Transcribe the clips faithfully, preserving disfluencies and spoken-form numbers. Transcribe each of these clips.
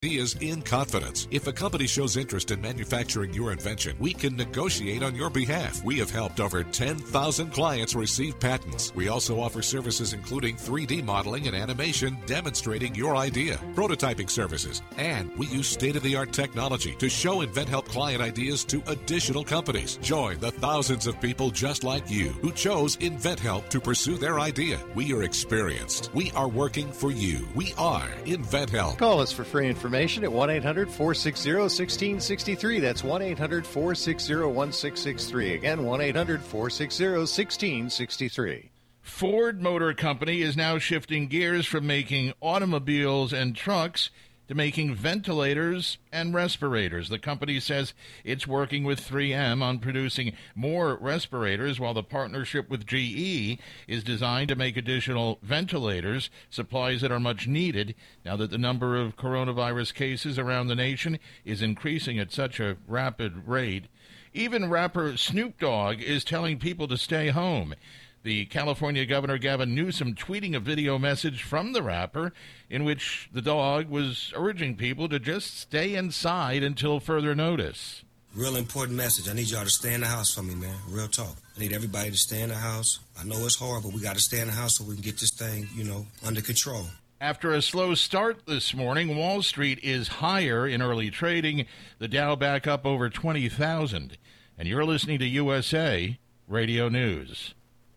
Ideas in confidence. If a company shows interest in manufacturing your invention, we can negotiate on your behalf. We have helped over ten thousand clients receive patents. We also offer services including three D modeling and animation demonstrating your idea, prototyping services, and we use state-of-the-art technology to show InventHelp client ideas to additional companies. Join the thousands of people just like you who chose InventHelp to pursue their idea. We are experienced. We are working for you. We are InventHelp. Call us for free information at one eight hundred, four six zero, one six six three. That's one eight hundred, four six zero, one six six three. Again, one eight hundred, four six zero, one six six three. Ford Motor Company is now shifting gears from making automobiles and trucks to making ventilators and respirators. The company says it's working with three M on producing more respirators, while the partnership with G E is designed to make additional ventilators, supplies that are much needed now that the number of coronavirus cases around the nation is increasing at such a rapid rate. Even rapper Snoop Dogg is telling people to stay home. The California Governor Gavin Newsom tweeting a video message from the rapper in which the dog was urging people to just stay inside until further notice. Real important message. I need y'all to stay in the house for me, man. Real talk. I need everybody to stay in the house. I know it's hard, but we got to stay in the house so we can get this thing, you know, under control. After a slow start this morning, Wall Street is higher in early trading. The Dow back up over twenty thousand. And you're listening to U S A Radio News.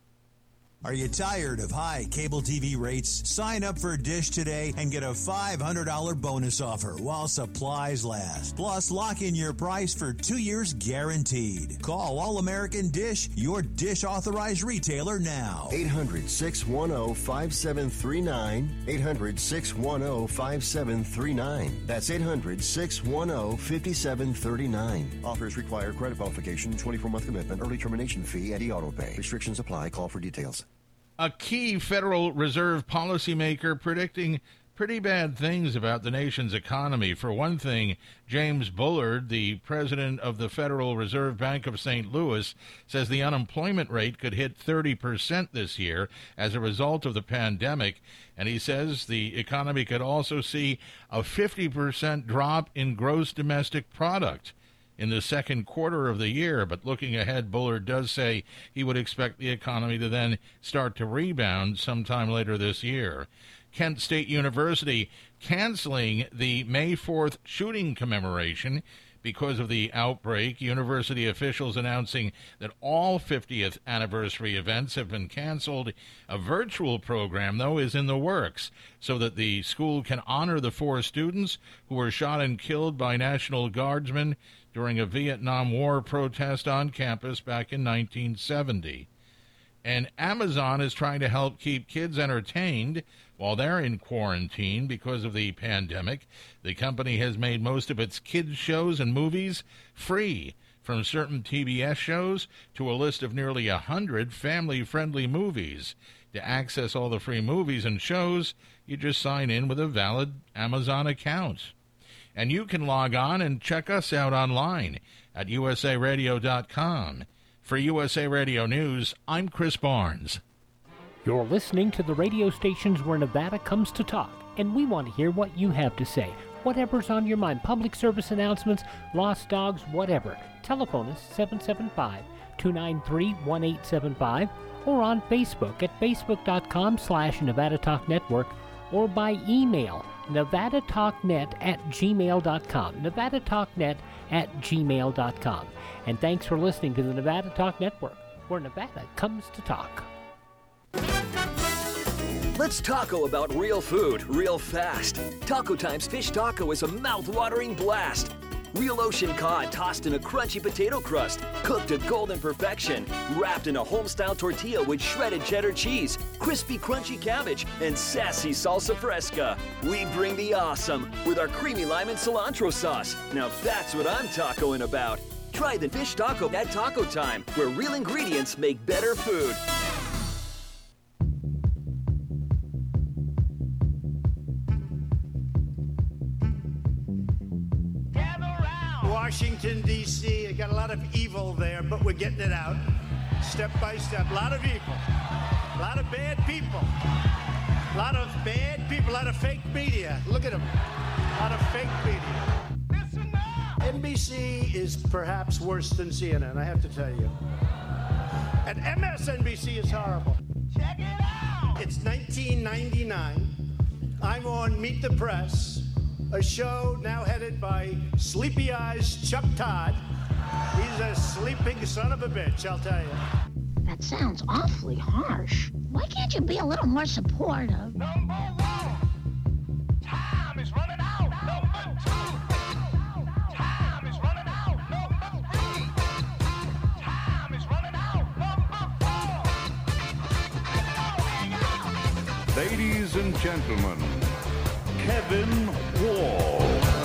Are you tired of high cable T V rates? Sign up for Dish today and get a five hundred dollars bonus offer while supplies last. Plus, lock in your price for two years guaranteed. Call All American Dish, your Dish authorized retailer now. eight hundred, six one zero, five seven three nine. eight hundred, six one zero, five seven three nine. That's eight hundred, six one zero, five seven three nine. Offers require credit qualification, twenty-four month commitment, early termination fee, and e-auto pay. Restrictions apply. Call for details. A key Federal Reserve policymaker predicting pretty bad things about the nation's economy. For one thing, James Bullard, the president of the Federal Reserve Bank of Saint Louis, says the unemployment rate could hit thirty percent this year as a result of the pandemic. And he says the economy could also see a fifty percent drop in gross domestic product in the second quarter of the year. But looking ahead, Bullard does say he would expect the economy to then start to rebound sometime later this year. Kent State University canceling the May fourth shooting commemoration because of the outbreak. University officials announcing that all fiftieth anniversary events have been canceled. A virtual program, though, is in the works so that the school can honor the four students who were shot and killed by National Guardsmen during a Vietnam War protest on campus back in nineteen seventy. And Amazon is trying to help keep kids entertained while they're in quarantine because of the pandemic. The company has made most of its kids' shows and movies free, from certain T B S shows to a list of nearly one hundred family-friendly movies. To access all the free movies and shows, you just sign in with a valid Amazon account. And you can log on and check us out online at U S A radio dot com. For U S A Radio News, I'm Chris Barnes. You're listening to the radio stations where Nevada comes to talk, and we want to hear what you have to say. Whatever's on your mind, public service announcements, lost dogs, whatever. Telephone us seven seven five, two nine three, one eight seven five or on Facebook at facebook.com slash Nevada Talk Network or by email nevadatalknet at gmail.com, nevadatalknet at gmail.com. And thanks for listening to the Nevada Talk Network, where Nevada comes to talk. Let's taco about real food, real fast. Taco Time's Fish Taco is a mouth-watering blast. Real ocean cod tossed in a crunchy potato crust, cooked to golden perfection, wrapped in a home-style tortilla with shredded cheddar cheese, crispy crunchy cabbage, and sassy salsa fresca. We bring the awesome with our creamy lime and cilantro sauce. Now that's what I'm tacoing about. Try the Fish Taco at Taco Time, where real ingredients make better food. Washington, D C, got a lot of evil there, but we're getting it out step by step. A lot of evil, a lot of bad people. A lot of bad people, a lot of fake media. Look at them. A lot of fake media. N B C is perhaps worse than C N N, I have to tell you. And M S N B C is horrible. Check it out! It's nineteen ninety-nine. I'm on Meet the Press, a show now headed by Sleepy Eyes Chuck Todd. He's a sleeping son of a bitch, I'll tell you. That sounds awfully harsh. Why can't you be a little more supportive? Number one, time is running out. Number two, time is running out. Number three, time is running out. Number four. Ladies and gentlemen, Kevin Wall.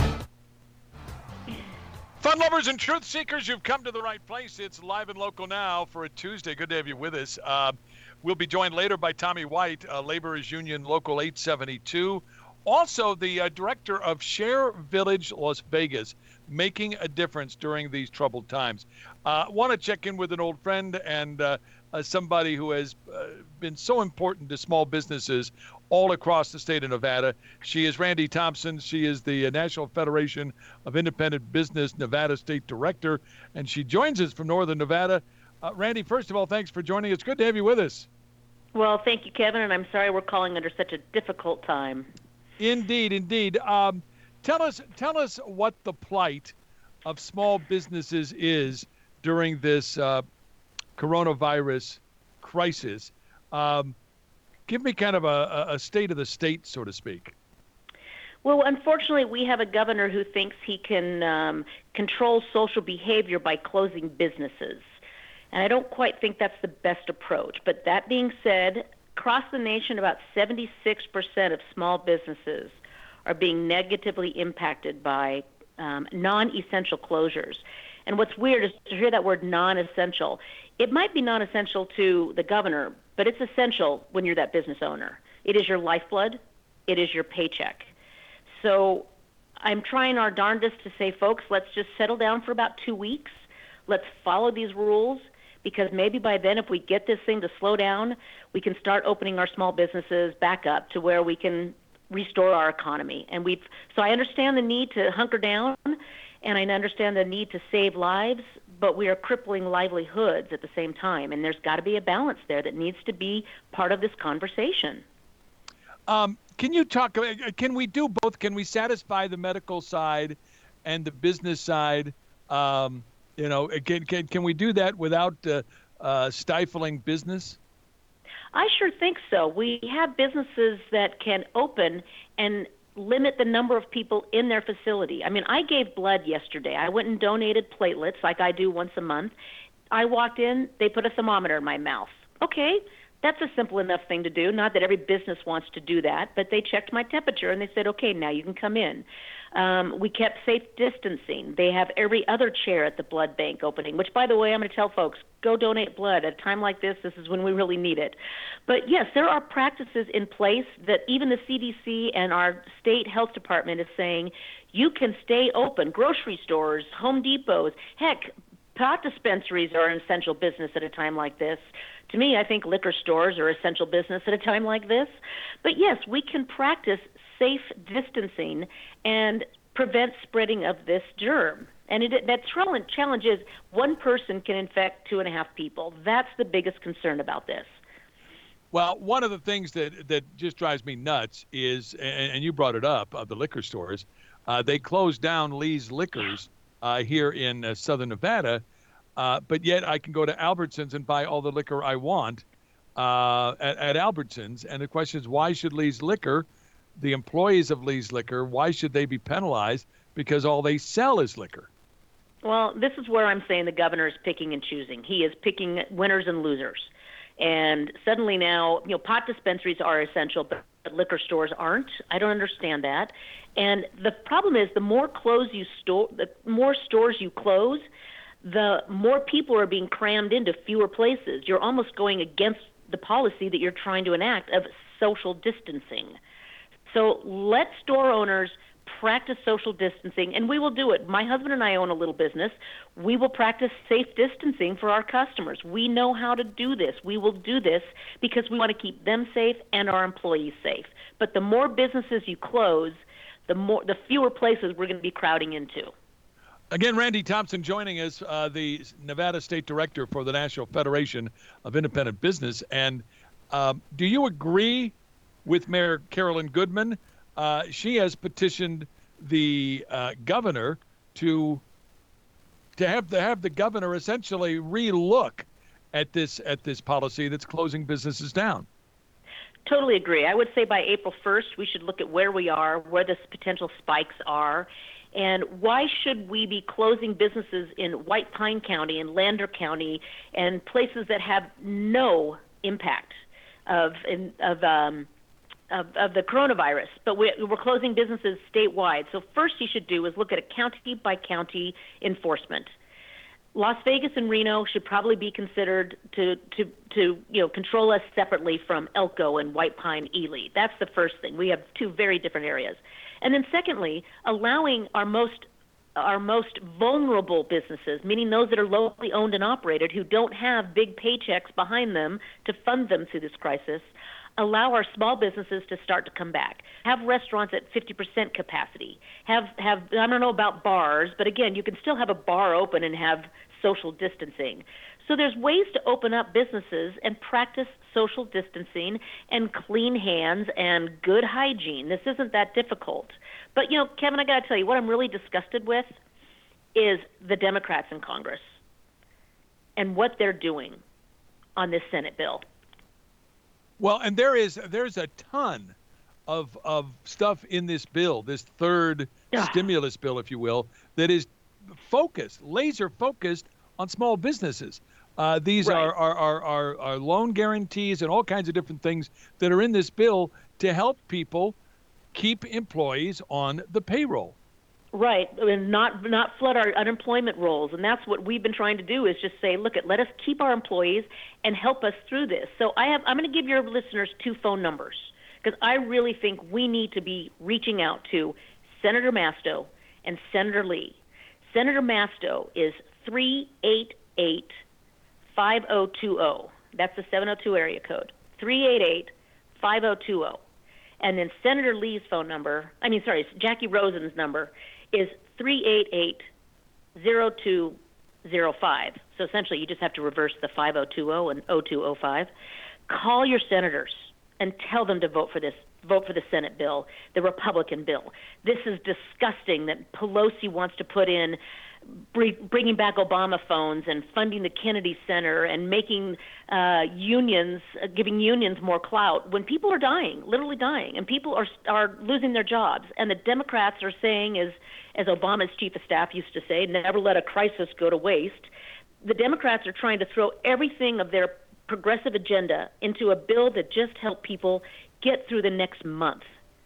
Fun lovers and truth seekers, you've come to the right place. It's Live and Local now for a Tuesday. Good to have you with us. Uh, we'll be joined later by Tommy White, uh, Laborers Union Local eight seventy-two. Also, the uh, director of Share Village Las Vegas, making a difference during these troubled times. I uh, want to check in with an old friend and uh, uh, somebody who has uh, been so important to small businesses all across the state of Nevada. She is Randy Thompson. She is the uh, National Federation of Independent Business Nevada State Director, and she joins us from Northern Nevada. Uh, Randy, first of all, thanks for joining us. Good to have you with us. Well, thank you, Kevin, and I'm sorry we're calling under such a difficult time. Indeed, indeed. Um, tell us, tell us what the plight of small businesses is during this uh, coronavirus crisis. Um, Give me kind of a, a state of the state, so to speak. Well, unfortunately, we have a governor who thinks he can um, control social behavior by closing businesses. And I don't quite think that's the best approach. But that being said, across the nation, about seventy-six percent of small businesses are being negatively impacted by um, non-essential closures. And what's weird is to hear that word non-essential. It might be non-essential to the governor, but it's essential when you're that business owner. It is your lifeblood. It is your paycheck. So I'm trying our darndest to say, folks, let's just settle down for about two weeks. Let's follow these rules, because maybe by then, if we get this thing to slow down, we can start opening our small businesses back up to where we can restore our economy. And we've so I understand the need to hunker down, and I understand the need to save lives, but we are crippling livelihoods at the same time. And there's got to be a balance there that needs to be part of this conversation. Um, can you talk, can we do both? Can we satisfy the medical side and the business side? Um, you know, can, can, can we do that without uh, uh, stifling business? I sure think so. We have businesses that can open and limit the number of people in their facility. I mean, I gave blood yesterday. I went and donated platelets like I do once a month. I walked in, they put a thermometer in my mouth. Okay, that's a simple enough thing to do. Not that every business wants to do that, but they checked my temperature and they said, okay, now you can come in. Um, we kept safe distancing. They have every other chair at the blood bank opening, which, by the way, I'm going to tell folks, go donate blood. At a time like this, this is when we really need it. But, yes, there are practices in place that even the C D C and our state health department is saying you can stay open. Grocery stores, Home Depots, heck, pot dispensaries are an essential business at a time like this. To me, I think liquor stores are essential business at a time like this. But, yes, we can practice safe distancing and prevent spreading of this germ. And it, that challenge is one person can infect two and a half people. That's the biggest concern about this. Well, one of the things that, that just drives me nuts is, and, and you brought it up, uh, the liquor stores. Uh, they closed down Lee's Liquors uh, here in uh, Southern Nevada, uh, but yet I can go to Albertsons and buy all the liquor I want uh, at, at Albertsons. And the question is, why should Lee's Liquor, the employees of Lee's Liquor, why should they be penalized because all they sell is liquor? Well, this is where I'm saying the governor is picking and choosing. He is picking winners and losers. And suddenly now, you know, pot dispensaries are essential, but liquor stores aren't. I don't understand that. And the problem is the more close you store, the more stores you close, the more people are being crammed into fewer places. You're almost going against the policy that you're trying to enact of social distancing. So let store owners practice social distancing, and we will do it. My husband and I own a little business. We will practice safe distancing for our customers. We know how to do this. We will do this because we want to keep them safe and our employees safe. But the more businesses you close, the more, the fewer places we're going to be crowding into. Again, Randy Thompson joining us, uh, the Nevada State Director for the National Federation of Independent Business. And um, do you agree with Mayor Carolyn Goodman? Uh, she has petitioned the uh, governor to to have to have the governor essentially relook at this at this policy that's closing businesses down. Totally agree. I would say by April first, we should look at where we are, where the potential spikes are, and why should we be closing businesses in White Pine County and Lander County and places that have no impact of in, of um, Of, of the coronavirus, but we, we're closing businesses statewide. So first you should do is look at a county-by-county enforcement. Las Vegas and Reno should probably be considered to, to, to you know, control us separately from Elko and White Pine, Ely. That's the first thing. We have two very different areas. And then secondly, allowing our most our most vulnerable businesses, meaning those that are locally owned and operated who don't have big paychecks behind them to fund them through this crisis, allow our small businesses to start to come back. Have restaurants at fifty percent capacity. Have, have I don't know about bars, but again, you can still have a bar open and have social distancing. So there's ways to open up businesses and practice social distancing and clean hands and good hygiene. This isn't that difficult. But, you know, Kevin, I got to tell you, what I'm really disgusted with is the Democrats in Congress and what they're doing on this Senate bill. Well, and there is there's a ton of of stuff in this bill, this third yeah. stimulus bill, if you will, that is focused, laser focused on small businesses. Uh, these right. are, are, are, are, are loan guarantees and all kinds of different things that are in this bill to help people keep employees on the payroll. Right, and not not flood our unemployment rolls, and that's what we've been trying to do. Is just say, look, at let us keep our employees and help us through this. So I have, I'm going to give your listeners two phone numbers because I really think we need to be reaching out to Senator Masto and Senator Lee. Senator Masto is three eight eight, five oh two oh. That's the seven oh two area code. three eight eight, five oh two oh. And then Senator Lee's phone number, I mean, sorry, Jackie Rosen's number is three eight eight, oh two oh five. So essentially you just have to reverse the five oh two oh and oh two oh five. Call your senators and tell them to vote for this, vote for the Senate bill, the Republican bill. This is disgusting that Pelosi wants to put in bringing back Obama phones and funding the Kennedy Center and making uh, unions, uh, giving unions more clout when people are dying, literally dying, and people are are losing their jobs. And the Democrats are saying, as as Obama's chief of staff used to say, never let a crisis go to waste. The Democrats are trying to throw everything of their progressive agenda into a bill that just help people get through the next month.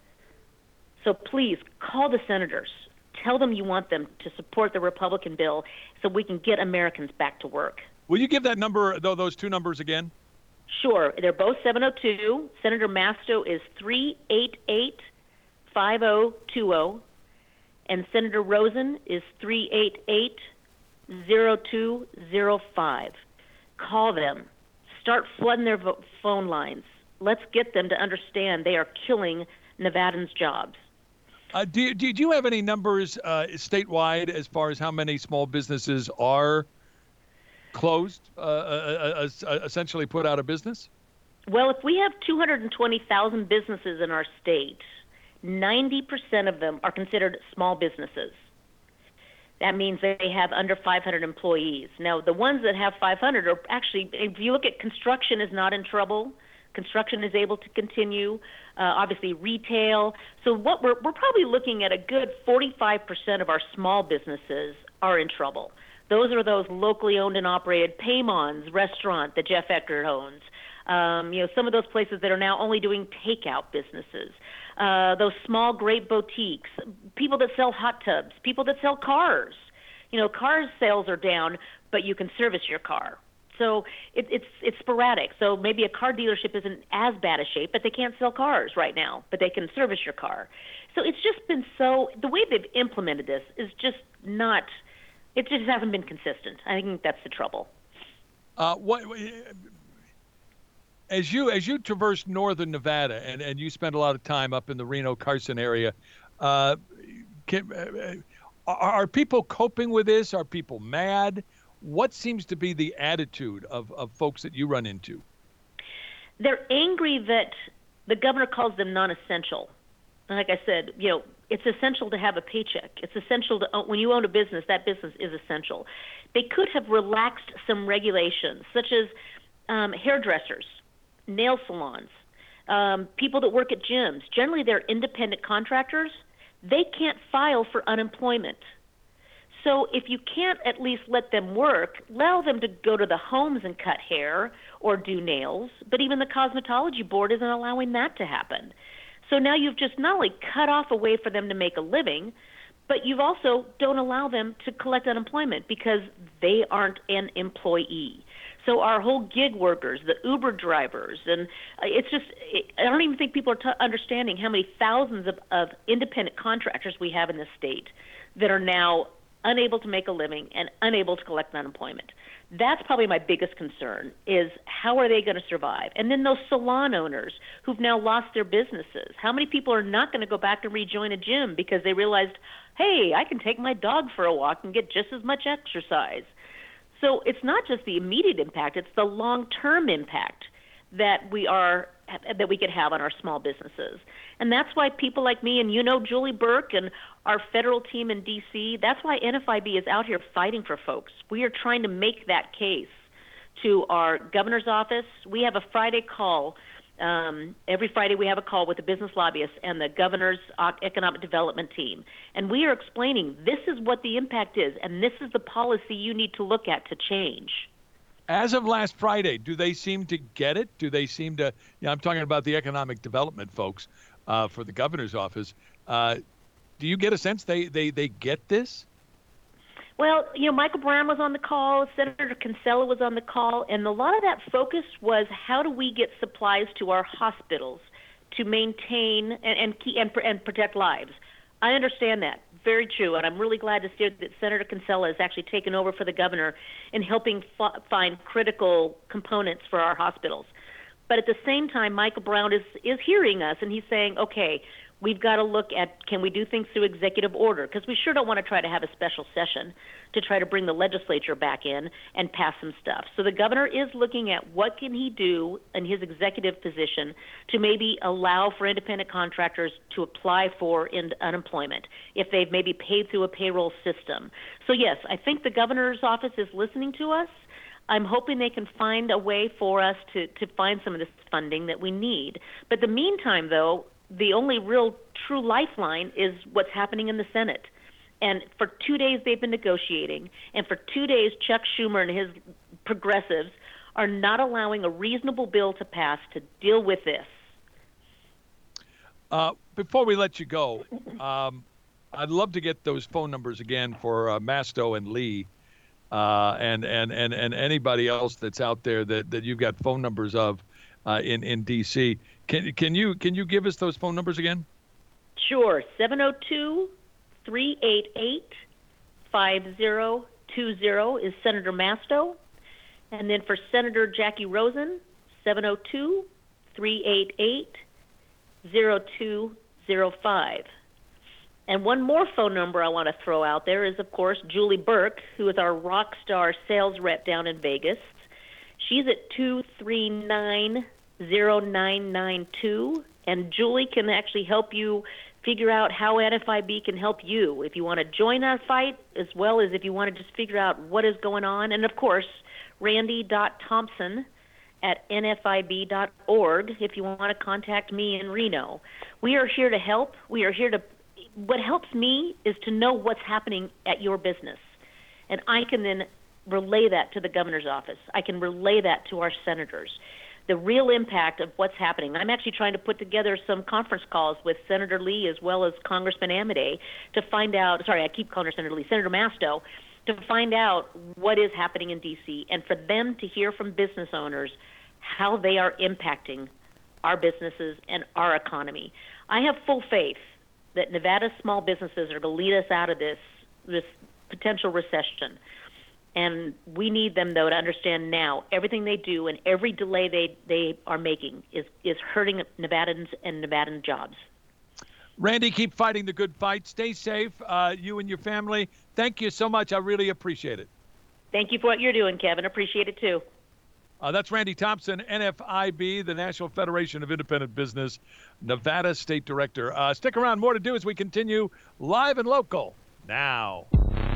So please call the senators. Tell them you want them to support the Republican bill so we can get Americans back to work. Will you give that number, though, those two numbers again? Sure. They're both seven oh two. Senator Masto is three eight eight, five oh two oh, and Senator Rosen is three eight eight, oh two oh five. Call them. Start flooding their vo- phone lines. Let's get them to understand they are killing Nevadans' jobs. Uh, do, do, do you have any numbers uh, statewide as far as how many small businesses are closed, uh, uh, uh, essentially put out of business? Well, if we have two hundred twenty thousand businesses in our state, ninety percent of them are considered small businesses. That means they have under five hundred employees. Now, the ones that have five hundred are actually, if you look at construction is not in trouble. Construction is able to continue, uh, obviously retail. So what we're we're probably looking at a good forty-five percent of our small businesses are in trouble. Those are those locally owned and operated Paymon's restaurant that Jeff Eckert owns. Um, you know, some of those places that are now only doing takeout businesses. Uh, those small, great boutiques, people that sell hot tubs, people that sell cars. You know, car sales are down, but you can service your car. So it, it's it's sporadic. So maybe a car dealership isn't as bad a shape, but they can't sell cars right now, but they can service your car. So it's just been so, the way they've implemented this is just not, it just hasn't been consistent. I think that's the trouble. Uh, what, as you as you traverse northern Nevada, and, and you spend a lot of time up in the Reno-Carson area, uh, can, uh, are, are people coping with this? Are people mad? What seems to be the attitude of, of folks that you run into? They're angry that the governor calls them non-essential. And like I said, you know, it's essential to have a paycheck. It's essential to own, when you own a business, that business is essential. They could have relaxed some regulations, such as um, hairdressers, nail salons, um, people that work at gyms. Generally, they're independent contractors. They can't file for unemployment. So if you can't at least let them work, allow them to go to the homes and cut hair or do nails, but even the cosmetology board isn't allowing that to happen. So now you've just not only cut off a way for them to make a living, but you've also don't allow them to collect unemployment because they aren't an employee. So our whole gig workers, the Uber drivers, and it's just, I don't even think people are t- understanding how many thousands of, of independent contractors we have in this state that are now unable to make a living and unable to collect unemployment. That's probably my biggest concern, is how are they going to survive? And then those salon owners who've now lost their businesses. How many people are not going to go back and rejoin a gym because they realized, hey, I can take my dog for a walk and get just as much exercise? So it's not just the immediate impact, it's the long-term impact that we are that we could have on our small businesses. And that's why people like me and you know Julie Burke and our federal team in D C, that's why N F I B is out here fighting for folks. We are trying to make that case to our governor's office. We have a Friday call. Um, every Friday we have a call with the business lobbyists and the governor's economic development team. And we are explaining this is what the impact is, and this is the policy you need to look at to change. As of last Friday, do they seem to get it? Do they seem to, you know, I'm talking about the economic development folks uh, for the governor's office. Uh, do you get a sense they, they, they get this? Well, you know, Michael Brown was on the call, Senator Kinsella was on the call, and a lot of that focus was how do we get supplies to our hospitals to maintain and and, keep, and, and protect lives. I understand that. Very true, and I'm really glad to see that Senator Kinsella has actually taken over for the governor in helping f- find critical components for our hospitals. But at the same time, Michael Brown is, is hearing us, and he's saying, okay, we've got to look at, can we do things through executive order? Because we sure don't want to try to have a special session to try to bring the legislature back in and pass some stuff. So the governor is looking at what can he do in his executive position to maybe allow for independent contractors to apply for in unemployment if they've maybe paid through a payroll system. So yes, I think the governor's office is listening to us. I'm hoping they can find a way for us to, to find some of this funding that we need. But in the meantime, though, the only real true lifeline is what's happening in the Senate. And for two days they've been negotiating, and for two days Chuck Schumer and his progressives are not allowing a reasonable bill to pass to deal with this. Uh, before we let you go, um, I'd love to get those phone numbers again for uh, Masto and Lee uh, and, and, and, and anybody else that's out there that, that you've got phone numbers of uh, in, in D C. Can, can you can you give us those phone numbers again? Sure. seven oh two, three eight eight, five oh two oh is Senator Masto. And then for Senator Jackie Rosen, seven oh two, three eight eight, oh two oh five. And one more phone number I want to throw out there is, of course, Julie Burke, who is our rock star sales rep down in Vegas. She's at two three nine, oh nine nine two, and Julie can actually help you figure out how N F I B can help you if you want to join our fight, as well as if you want to just figure out what is going on. And, of course, randy dot thompson at N F I B dot org if you want to contact me in Reno. We are here to help. We are here to – what helps me is to know what's happening at your business, and I can then relay that to the governor's office. I can relay that to our senators. The real impact of what's happening. I'm actually trying to put together some conference calls with Senator Lee as well as Congressman Amodei to find out, sorry, I keep calling her Senator Lee, Senator Masto, to find out what is happening in D C and for them to hear from business owners how they are impacting our businesses and our economy. I have full faith that Nevada's small businesses are going to lead us out of this, this potential recession. And we need them, though, to understand now everything they do and every delay they, they are making is, is hurting Nevadans and Nevadan jobs. Randy, keep fighting the good fight. Stay safe, uh, you and your family. Thank you so much. I really appreciate it. Thank you for what you're doing, Kevin. Appreciate it, too. Uh, that's Randy Thompson, N F I B, the National Federation of Independent Business, Nevada State Director. Uh, stick around. More to do as we continue live and local now.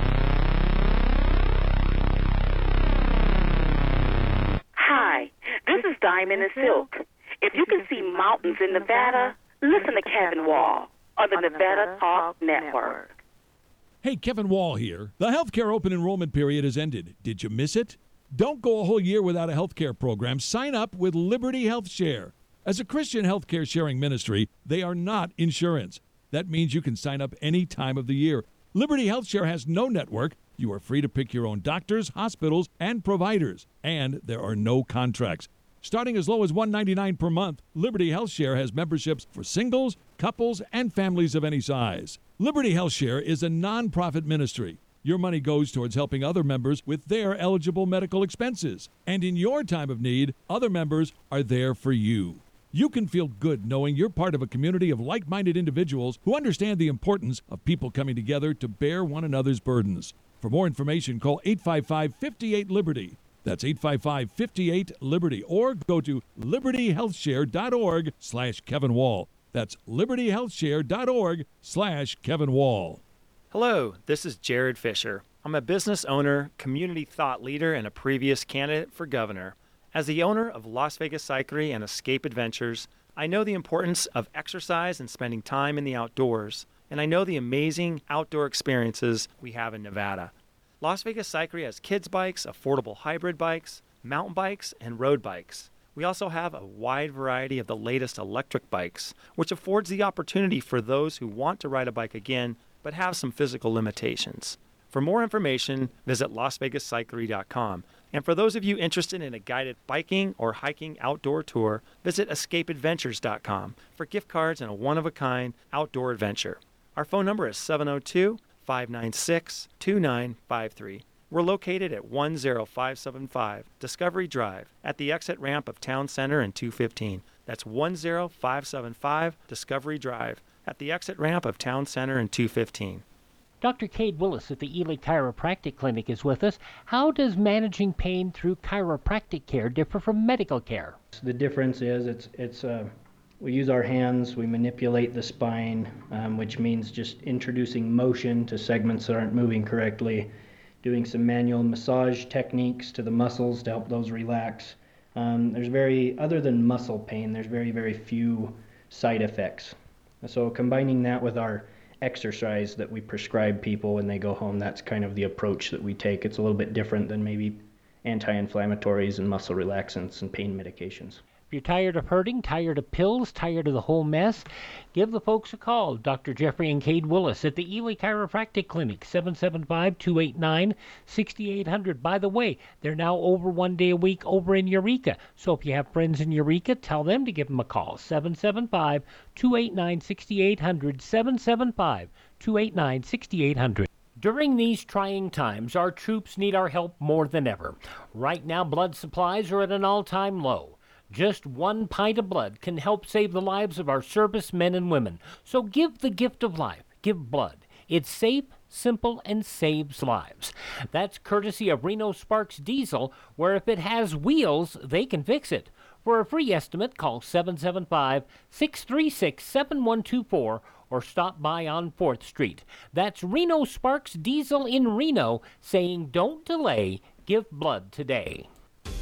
Hi, this is Diamond and Silk. If you can see mountains in Nevada, listen to Kevin Wall on the Nevada Talk Network. Hey, Kevin Wall here. The healthcare open enrollment period has ended. Did you miss it? Don't go a whole year without a healthcare program. Sign up with Liberty Health Share. As a Christian healthcare sharing ministry, they are not insurance. That means you can sign up any time of the year. Liberty Health Share has no network. You are free to pick your own doctors, hospitals, and providers. And there are no contracts. Starting as low as one dollar and ninety-nine cents per month, Liberty Health Share has memberships for singles, couples, and families of any size. Liberty Health Share is a nonprofit ministry. Your money goes towards helping other members with their eligible medical expenses. And in your time of need, other members are there for you. You can feel good knowing you're part of a community of like-minded individuals who understand the importance of people coming together to bear one another's burdens. For more information, call eight five five, five eight, Liberty. That's eight five five, five eight, Liberty. Or go to libertyhealthshare.org slash Kevin Wall. That's libertyhealthshare.org slash Kevin Wall. Hello, this is Jared Fisher. I'm a business owner, community thought leader, and a previous candidate for governor. As the owner of Las Vegas Cyclery and Escape Adventures, I know the importance of exercise and spending time in the outdoors, and I know the amazing outdoor experiences we have in Nevada. Las Vegas Cyclery has kids bikes, affordable hybrid bikes, mountain bikes, and road bikes. We also have a wide variety of the latest electric bikes, which affords the opportunity for those who want to ride a bike again but have some physical limitations. For more information, visit las vegas cyclery dot com. And for those of you interested in a guided biking or hiking outdoor tour, visit escape adventures dot com for gift cards and a one-of-a-kind outdoor adventure. Our phone number is seven oh two, five nine six, two nine five three. We're located at one oh five seven five Discovery Drive at the exit ramp of Town Center and two fifteen. That's one oh five seven five Discovery Drive at the exit ramp of Town Center and two fifteen. Doctor Cade Willis at the Ely Chiropractic Clinic is with us. How does managing pain through chiropractic care differ from medical care? The difference is it's it's uh, we use our hands, we manipulate the spine, um, which means just introducing motion to segments that aren't moving correctly, doing some manual massage techniques to the muscles to help those relax. Um, there's very, other than muscle pain, there's very, very few side effects. So combining that with our exercise that we prescribe people when they go home, that's kind of the approach that we take. It's a little bit different than maybe anti-inflammatories and muscle relaxants and pain medications. If you're tired of hurting, tired of pills, tired of the whole mess, give the folks a call. Doctor Jeffrey and Cade Willis at the Ely Chiropractic Clinic, seven seven five, two eight nine, six eight zero zero. By the way, they're now over one day a week over in Eureka. So if you have friends in Eureka, tell them to give them a call, seven seven five, two eight nine, six eight zero zero, seven seven five, two eight nine, six eight zero zero. During these trying times, our troops need our help more than ever. Right now, blood supplies are at an all-time low. Just one pint of blood can help save the lives of our servicemen and women. So give the gift of life. Give blood. It's safe, simple, and saves lives. That's courtesy of Reno Sparks Diesel, where if it has wheels, they can fix it. For a free estimate, call seven seven five, six three six, seven one two four or stop by on fourth Street. That's Reno Sparks Diesel in Reno, saying don't delay, give blood today.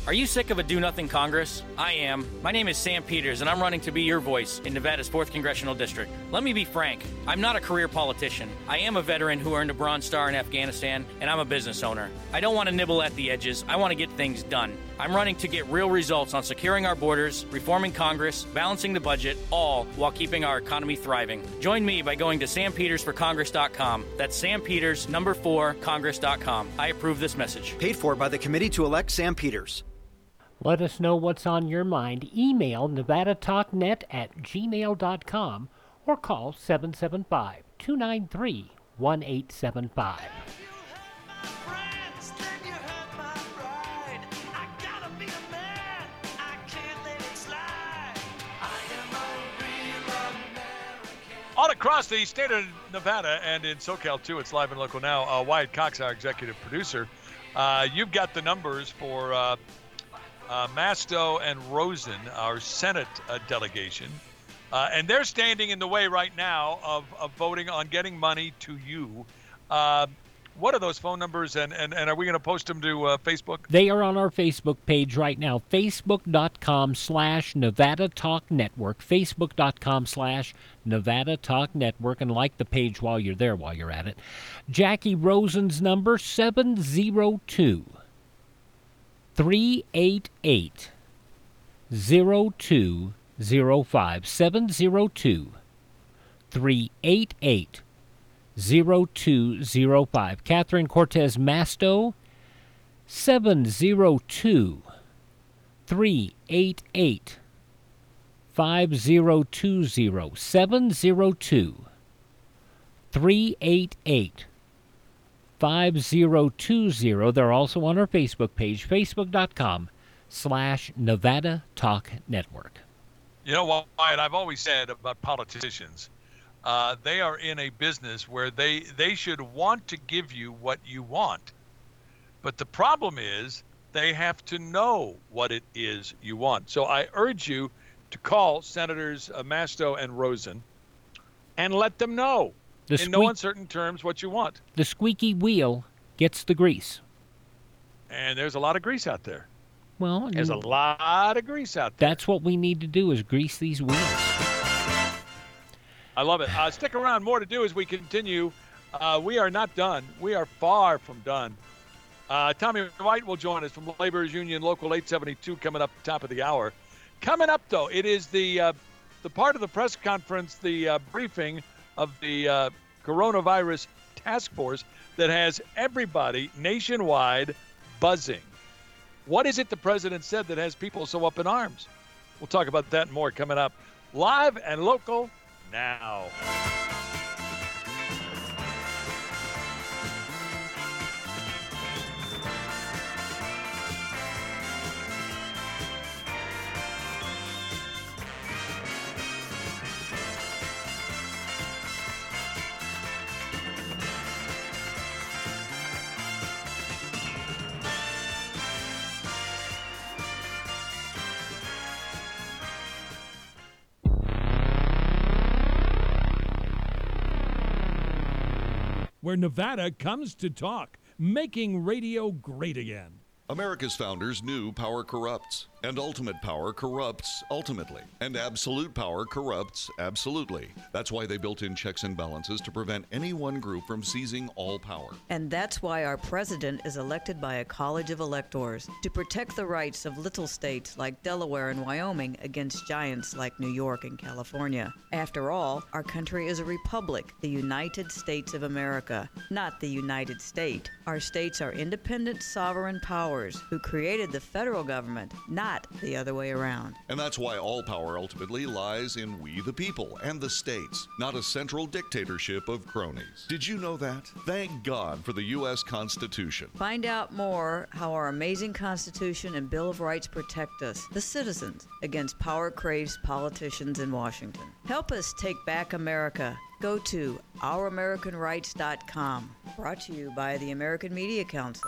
Are you sick of a do-nothing Congress? I am. My name is Sam Peters, and I'm running to be your voice in Nevada's fourth Congressional District. Let me be frank. I'm not a career politician. I am a veteran who earned a Bronze Star in Afghanistan, and I'm a business owner. I don't want to nibble at the edges. I want to get things done. I'm running to get real results on securing our borders, reforming Congress, balancing the budget, all while keeping our economy thriving. Join me by going to sam peters for congress dot com. That's sam peters, number four, congress dot com. I approve this message. Paid for by the Committee to Elect Sam Peters. Let us know what's on your mind. Email nevada talk net at gmail dot com or call seven seven five, two nine three, one eight seven five. All across the state of Nevada and in SoCal, too, it's live and local now. Uh, Wyatt Cox, our executive producer. Uh, you've got the numbers for uh, uh, Masto and Rosen, our Senate uh, delegation. Uh, and they're standing in the way right now of, of voting on getting money to you. Uh, what are those phone numbers, and, and, and are we going to post them to uh, Facebook? They are on our Facebook page right now, facebook.com slash Nevada Talk Network, facebook.com slash Nevada Talk Network, and like the page while you're there, while you're at it. Jackie Rosen's number, seven zero two, three eight eight, zero two zero five, seven zero two, three eight eight, zero two zero five. Catherine Cortez Masto, seven zero two, three eight eight, five zero two zero, seven zero two, three eight eight, five zero two zero. They're also on our Facebook page, facebook.com slash Nevada Talk Network. You know what, Wyatt, I've always said about politicians, Uh, they are in a business where they, they should want to give you what you want. But the problem is they have to know what it is you want. So I urge you to call Senators uh, Masto and Rosen and let them know The in no squeak- uncertain terms what you want. The squeaky wheel gets the grease. And there's a lot of grease out there. Well, There's a lot of grease out there. That's what we need to do, is grease these wheels. I love it. Uh, stick around. More to do as we continue. Uh, we are not done. We are far from done. Uh, Tommy White will join us from Laborers Union Local eight seventy-two coming up top of the hour. Coming up, though, it is the uh, the part of the press conference, the uh, briefing of the uh, coronavirus task force that has everybody nationwide buzzing. What is it the president said that has people so up in arms? We'll talk about that and more coming up live and local now. Where Nevada comes to talk, making radio great again. America's founders knew power corrupts, and ultimate power corrupts ultimately, and absolute power corrupts absolutely. That's why they built in checks and balances to prevent any one group from seizing all power. And that's why our president is elected by a college of electors to protect the rights of little states like Delaware and Wyoming against giants like New York and California. After all, our country is a republic, the United States of America, not the United State. Our states are independent sovereign powers who created the federal government, not the other way around. And that's why all power ultimately lies in we the people and the states, not a central dictatorship of cronies. Did you know that? Thank God for the U S Constitution. Find out more how our amazing Constitution and Bill of Rights protect us, the citizens, against power-crazed politicians in Washington. Help us take back America. Go to our american rights dot com. Brought to you by the American Media Council.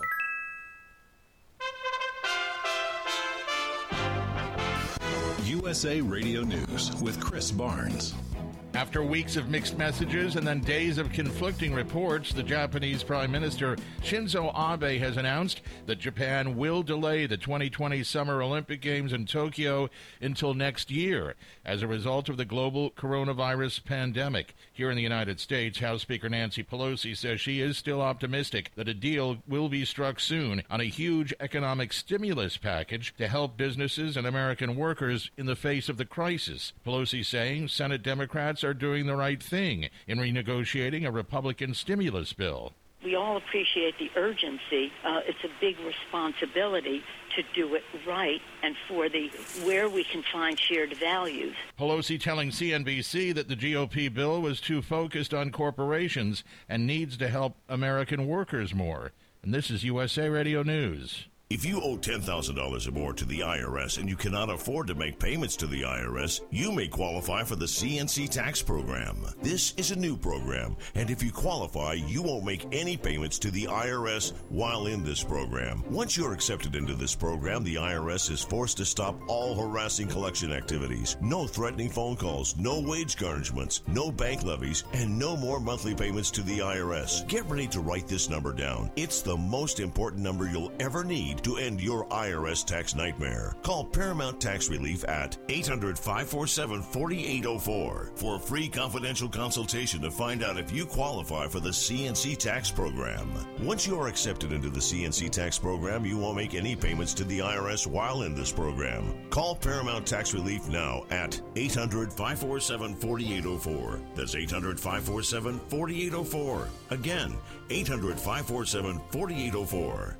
U S A Radio News with Chris Barnes. After weeks of mixed messages and then days of conflicting reports, the Japanese Prime Minister Shinzo Abe has announced that Japan will delay the twenty twenty Summer Olympic Games in Tokyo until next year as a result of the global coronavirus pandemic. Here in the United States, House Speaker Nancy Pelosi says she is still optimistic that a deal will be struck soon on a huge economic stimulus package to help businesses and American workers in the face of the crisis. Pelosi saying Senate Democrats are doing the right thing in renegotiating a Republican stimulus bill. We all appreciate the urgency. Uh, it's a big responsibility to do it right and for the where we can find shared values. Pelosi telling C N B C that the G O P bill was too focused on corporations and needs to help American workers more. And this is U S A Radio News. If you owe ten thousand dollars or more to the I R S and you cannot afford to make payments to the I R S, you may qualify for the C N C tax program. This is a new program, and if you qualify, you won't make any payments to the I R S while in this program. Once you're accepted into this program, the I R S is forced to stop all harassing collection activities. No threatening phone calls, no wage garnishments, no bank levies, and no more monthly payments to the I R S. Get ready to write this number down. It's the most important number you'll ever need to end your I R S tax nightmare. Call Paramount Tax Relief at eight hundred, five four seven, four eight zero four for a free confidential consultation to find out if you qualify for the C N C tax program. Once you are accepted into the C N C tax program, you won't make any payments to the I R S while in this program. Call Paramount Tax Relief now at eight hundred, five four seven, four eight zero four. That's eight hundred, five four seven, four eight zero four. Again, eight hundred, five four seven, four eight zero four.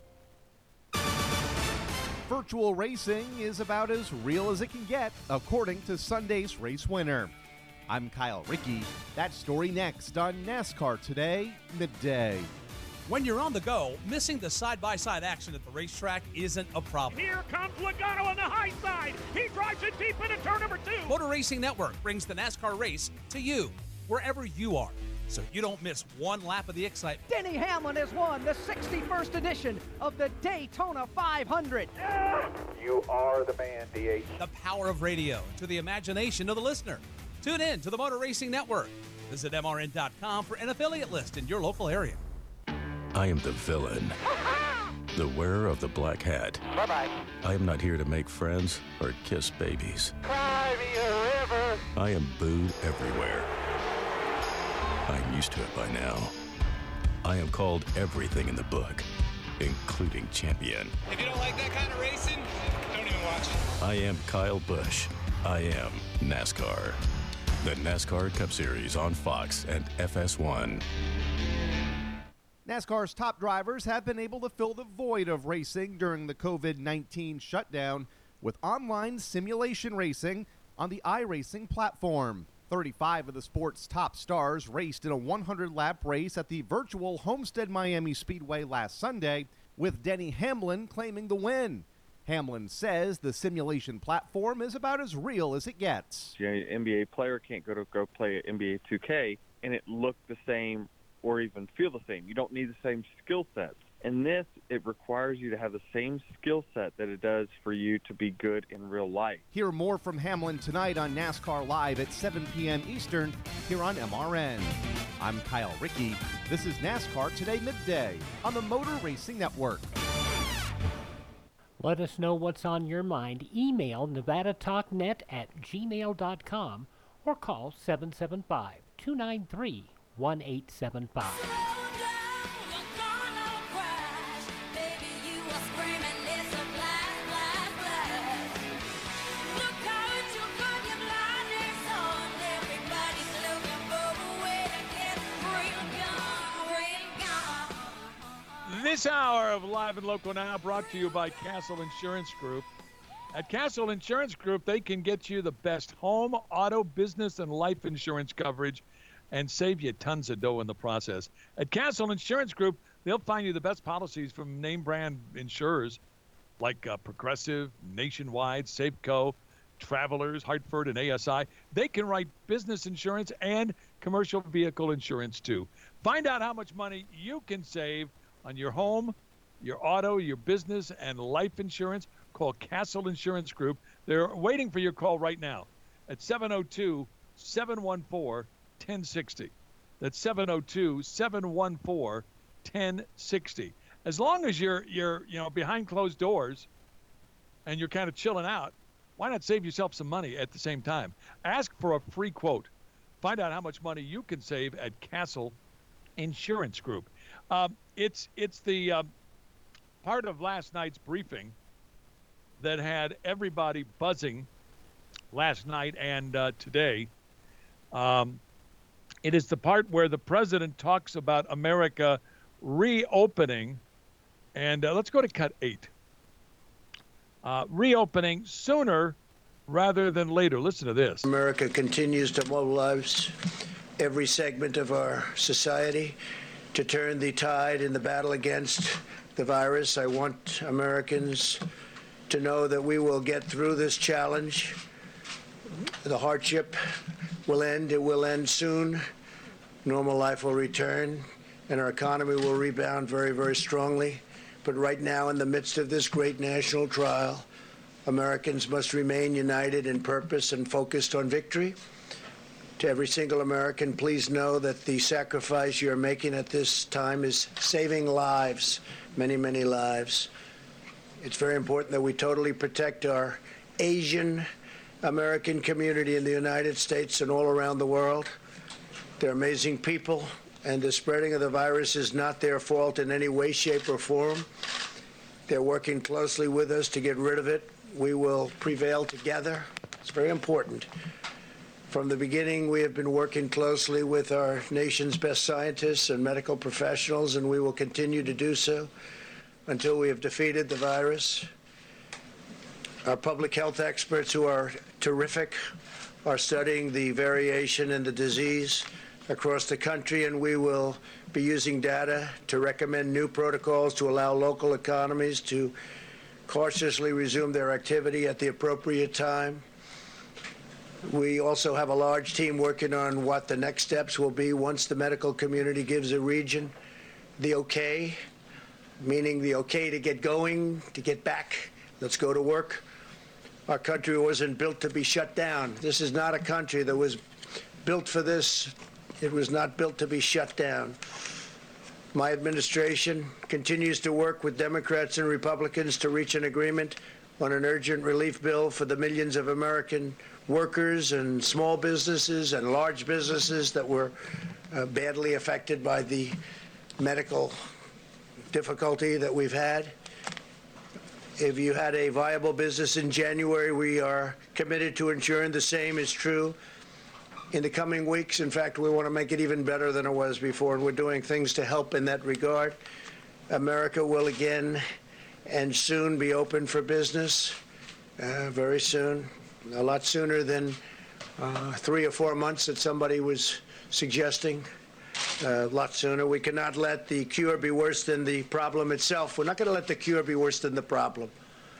Virtual racing is about as real as it can get, according to Sunday's race winner. I'm Kyle Rickey. That story next on NASCAR Today, midday. When you're on the go, missing the side-by-side action at the racetrack isn't a problem. Here comes Logano on the high side. He drives it deep into turn number two. Motor Racing Network brings the NASCAR race to you, wherever you are, so you don't miss one lap of the excitement. Denny Hamlin has won the sixty-first edition of the Daytona five hundred. You are the man, D H. The power of radio to the imagination of the listener. Tune in to the Motor Racing Network. Visit M R N dot com for an affiliate list in your local area. I am the villain, the wearer of the black hat. Bye-bye. I am not here to make friends or kiss babies. Cry me a river. I am booed everywhere. I'm used to it by now. I am called everything in the book, including champion. If you don't like that kind of racing, don't even watch it. I am Kyle Busch. I am NASCAR. The NASCAR Cup Series on Fox and F S one. NASCAR's top drivers have been able to fill the void of racing during the covid nineteen shutdown with online simulation racing on the iRacing platform. thirty-five of the sport's top stars raced in a one hundred lap race at the virtual Homestead Miami Speedway last Sunday, with Denny Hamlin claiming the win. Hamlin says the simulation platform is about as real as it gets. An N B A player can't go to go play N B A two K and it look the same or even feel the same. You don't need the same skill sets. In this, it requires you to have the same skill set that it does for you to be good in real life. Hear more from Hamlin tonight on NASCAR Live at seven p.m. Eastern here on M R N. I'm Kyle Rickey. This is NASCAR Today Midday on the Motor Racing Network. Let us know what's on your mind. Email nevada talk net at gmail dot com or call seven seven five, two nine three, one eight seven five. This hour of Live and Local Now brought to you by Castle Insurance Group. At Castle Insurance Group, they can get you the best home, auto, business, and life insurance coverage and save you tons of dough in the process. At Castle Insurance Group, they'll find you the best policies from name brand insurers like uh, Progressive, Nationwide, Safeco, Travelers, Hartford, and A S I. They can write business insurance and commercial vehicle insurance too. Find out how much money you can save on your home, your auto, your business, and life insurance. Call Castle Insurance Group. They're waiting for your call right now at seven oh two, seven one four, one oh six oh. That's seven oh two, seven one four, one oh six oh. As long as you're you're you know behind closed doors and you're kind of chilling out, why not save yourself some money at the same time? Ask for a free quote. Find out how much money you can save at Castle Insurance Group. Um, it's it's the uh, part of last night's briefing that had everybody buzzing last night and uh, today. Um, it is the part where the president talks about America reopening. And uh, let's go to cut eight. Uh, reopening sooner rather than later. Listen to this. America continues to mobilize every segment of our society to turn the tide in the battle against the virus. I want Americans to know that we will get through this challenge. The hardship will end. It will end soon. Normal life will return, and our economy will rebound very, very strongly. But right now, in the midst of this great national trial, Americans must remain united in purpose and focused on victory. To every single American, please know that the sacrifice you're making at this time is saving lives, many, many lives. It's very important that we totally protect our Asian American community in the United States and all around the world. They're amazing people, and the spreading of the virus is not their fault in any way, shape, or form. They're working closely with us to get rid of it. We will prevail together. It's very important. From the beginning, we have been working closely with our nation's best scientists and medical professionals, and we will continue to do so until we have defeated the virus. Our public health experts, who are terrific, are studying the variation in the disease across the country, and we will be using data to recommend new protocols to allow local economies to cautiously resume their activity at the appropriate time. We also have a large team working on what the next steps will be once the medical community gives a region the okay, meaning the okay to get going, to get back. Let's go to work. Our country wasn't built to be shut down. This is not a country that was built for this. It was not built to be shut down. My administration continues to work with Democrats and Republicans to reach an agreement on an urgent relief bill for the millions of American workers and small businesses and large businesses that were uh, badly affected by the medical difficulty that we've had. If you had a viable business in January, we are committed to ensuring the same is true in the coming weeks. In fact, we want to make it even better than it was before, and we're doing things to help in that regard. America will again and soon be open for business, uh, very soon, a lot sooner than uh, three or four months that somebody was suggesting. Uh, a lot sooner. We cannot let the cure be worse than the problem itself. We're not going to let the cure be worse than the problem.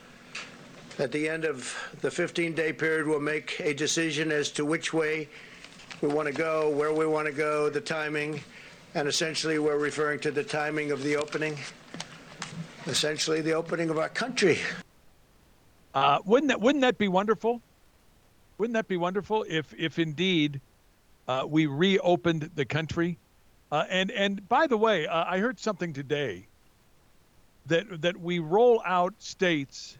At the end of the fifteen-day period, we'll make a decision as to which way we want to go, where we want to go, the timing, and essentially we're referring to the timing of the opening, essentially the opening of our country. Uh, wouldn't that wouldn't that be wonderful? Wouldn't that be wonderful if if indeed uh, we reopened the country? Uh, and and by the way, uh, I heard something today that that we roll out states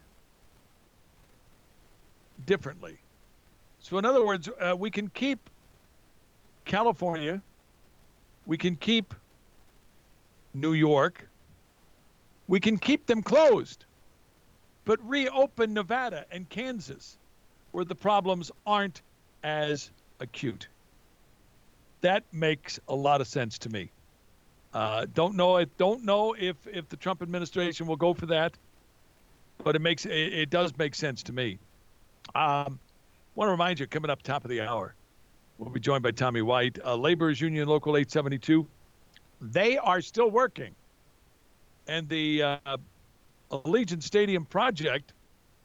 differently. So in other words, uh, we can keep California, we can keep New York, we can keep them closed, but reopen Nevada and Kansas, where the problems aren't as acute. That makes a lot of sense to me. Uh, don't know it. Don't know if, if the Trump administration will go for that, but it makes it, it does make sense to me. Um, want to remind you, coming up top of the hour, we'll be joined by Tommy White, uh, Laborers Union Local eight seventy-two. They are still working, and the uh, Allegiant Stadium project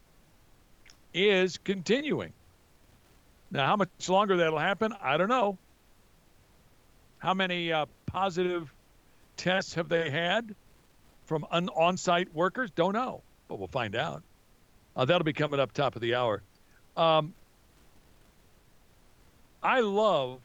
is continuing. Now, how much longer that'll happen, I don't know. How many uh, positive tests have they had from un- on-site workers? Don't know, but we'll find out. Uh, that'll be coming up top of the hour. Um, I love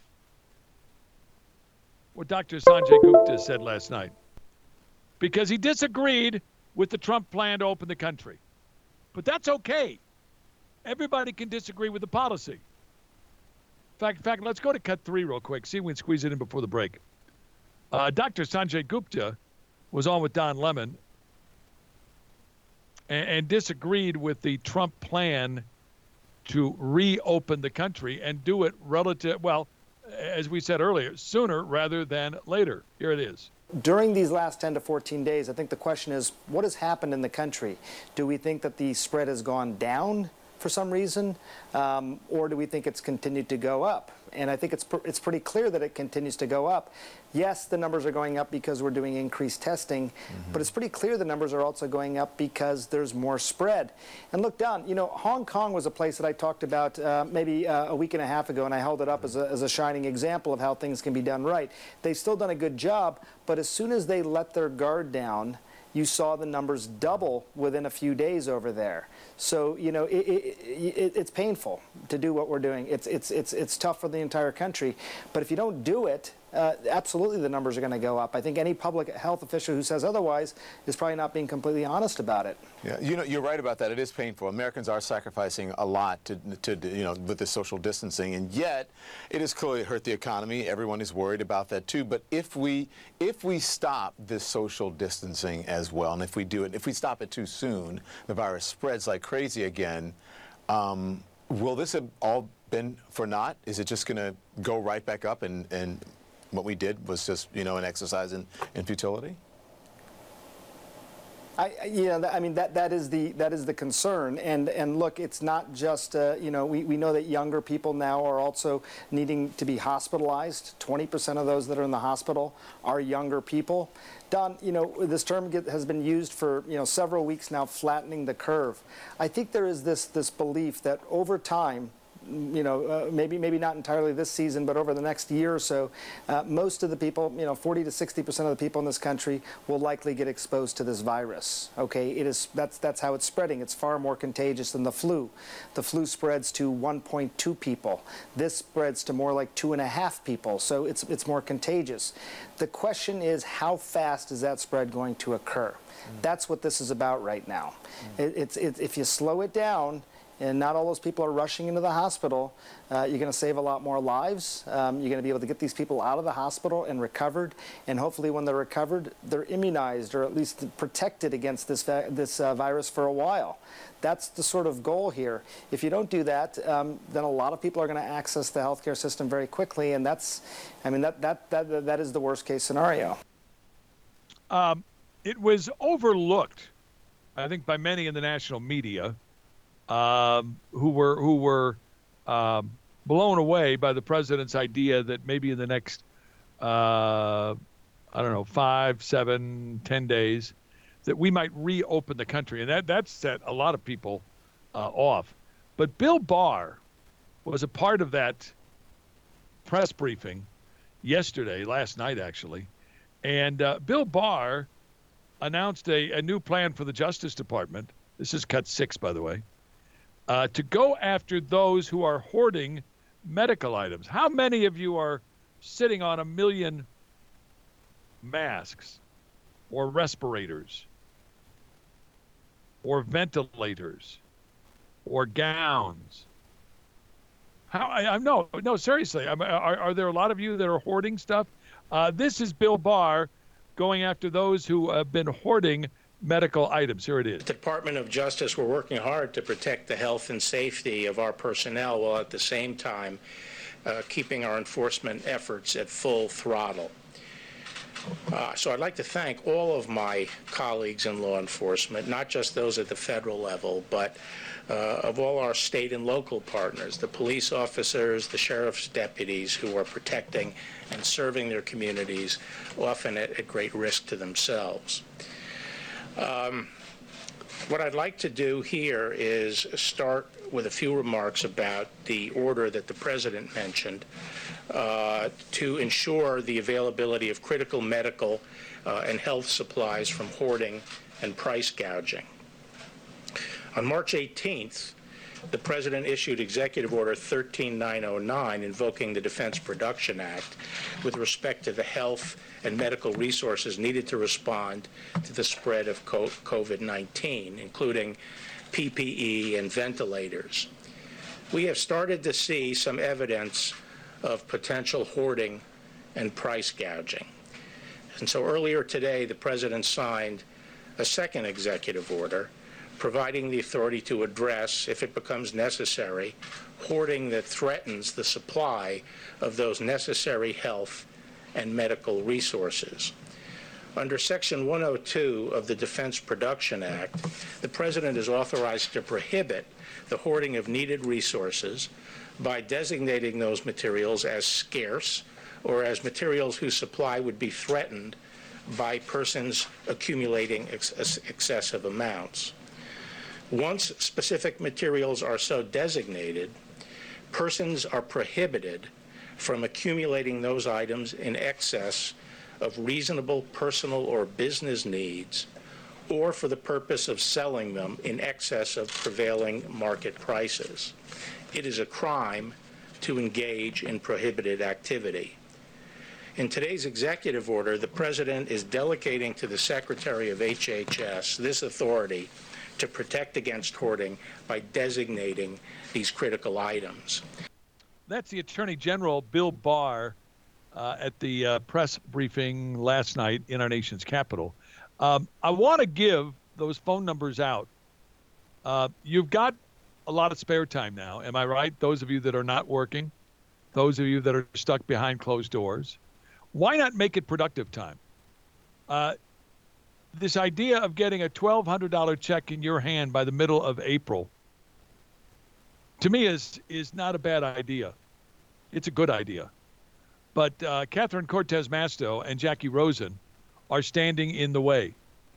what Doctor Sanjay Gupta said last night, because he disagreed with the Trump plan to open the country. But that's okay. Everybody can disagree with the policy. In fact, in fact, let's go to cut three real quick. See if we can squeeze it in before the break. Uh, Doctor Sanjay Gupta was on with Don Lemon and, and disagreed with the Trump plan to reopen the country and do it relative, well, as we said earlier, sooner rather than later. Here it is. During these last ten to fourteen days, I think the question is, what has happened in the country? Do we think that the spread has gone down for some reason, um, or do we think it's continued to go up? And I think it's pr- it's pretty clear that it continues to go up. Yes, the numbers are going up because we're doing increased testing, mm-hmm. but it's pretty clear the numbers are also going up because there's more spread. And look, Don, you know, Hong Kong was a place that I talked about uh, maybe uh, a week and a half ago, and I held it up as a, as a shining example of how things can be done right. They've still done a good job, but as soon as they let their guard down, you saw the numbers double within a few days over there. So, you know, it, it, it, it's painful to do what we're doing. It's, it's, it's, it's tough for the entire country. But if you don't do it, uh, absolutely the numbers are going to go up. I think any public health official who says otherwise is probably not being completely honest about it. Yeah, you know, you're right about that. It is painful. Americans are sacrificing a lot to, to you know, with this social distancing, and yet it has clearly hurt the economy. Everyone is worried about that too. But if we if we stop this social distancing as well, and if we do it, if we stop it too soon, the virus spreads like crazy again. Um, will this have all been for naught? Is it just going to go right back up, and and what we did was just, you know, an exercise in, in futility? I, you know, I mean, that, that is the that is the concern. And and look, it's not just, uh, you know, we, we know that younger people now are also needing to be hospitalized. twenty percent of those that are in the hospital are younger people. Don, you know, this term get, has been used for, you know, several weeks now, flattening the curve. I think there is this this belief that over time, you know, uh, maybe maybe not entirely this season, but over the next year or so, uh, most of the people, you know, forty to sixty percent of the people in this country will likely get exposed to this virus. Okay, it is that's that's how it's spreading. It's far more contagious than the flu. The flu spreads to one point two people. This spreads to more like two and a half people. So it's it's more contagious. The question is, how fast is that spread going to occur? Mm. That's what this is about right now. Mm. It, it's it, if you slow it down, and not all those people are rushing into the hospital, uh, you're going to save a lot more lives. Um, you're going to be able to get these people out of the hospital and recovered, and hopefully when they're recovered, they're immunized or at least protected against this va- this uh, virus for a while. That's the sort of goal here. If you don't do that, um, then a lot of people are going to access the healthcare system very quickly, and that's, I mean, that that that that is the worst case scenario. Um, it was overlooked, I think, by many in the national media. Um, who were who were um, blown away by the president's idea that maybe in the next, uh, I don't know, five, seven, ten days, that we might reopen the country. And that, that set a lot of people uh, off. But Bill Barr was a part of that press briefing yesterday, last night actually. And uh, Bill Barr announced a, a new plan for the Justice Department. This is cut six, by the way. Uh, to go after those who are hoarding medical items. How many of you are sitting on a million masks or respirators or ventilators or gowns? How? I, I no, no, seriously. I, are, are there a lot of you that are hoarding stuff? Uh, this is Bill Barr going after those who have been hoarding medical items. Here it is. The Department of Justice, we're working hard to protect the health and safety of our personnel while at the same time uh, keeping our enforcement efforts at full throttle. Uh, so I'd like to thank all of my colleagues in law enforcement, not just those at the federal level, but uh, of all our state and local partners, the police officers, the sheriff's deputies who are protecting and serving their communities, often at, at great risk to themselves. Um, what I'd like to do here is start with a few remarks about the order that the President mentioned uh, to ensure the availability of critical medical uh, and health supplies from hoarding and price gouging. On March eighteenth, the President issued Executive Order thirteen nine oh nine invoking the Defense Production Act with respect to the health and medical resources needed to respond to the spread of COVID nineteen, including P P E and ventilators. We have started to see some evidence of potential hoarding and price gouging. And so earlier today, the President signed a second executive order providing the authority to address, if it becomes necessary, hoarding that threatens the supply of those necessary health and medical resources. Under Section one oh two of the Defense Production Act, the President is authorized to prohibit the hoarding of needed resources by designating those materials as scarce or as materials whose supply would be threatened by persons accumulating ex- excessive amounts. Once specific materials are so designated, persons are prohibited from accumulating those items in excess of reasonable personal or business needs, or for the purpose of selling them in excess of prevailing market prices. It is a crime to engage in prohibited activity. In today's executive order, the President is delegating to the Secretary of H H S this authority to protect against hoarding by designating these critical items. That's the Attorney General, Bill Barr, uh, at the uh, press briefing last night in our nation's capital. Um, I want to give those phone numbers out. Uh, you've got a lot of spare time now, am I right? Those of you that are not working, those of you that are stuck behind closed doors. Why not make it productive time? Uh, this idea of getting a twelve hundred dollars check in your hand by the middle of April, to me, is is not a bad idea. It's a good idea. But uh, Catherine Cortez Masto and Jackie Rosen are standing in the way.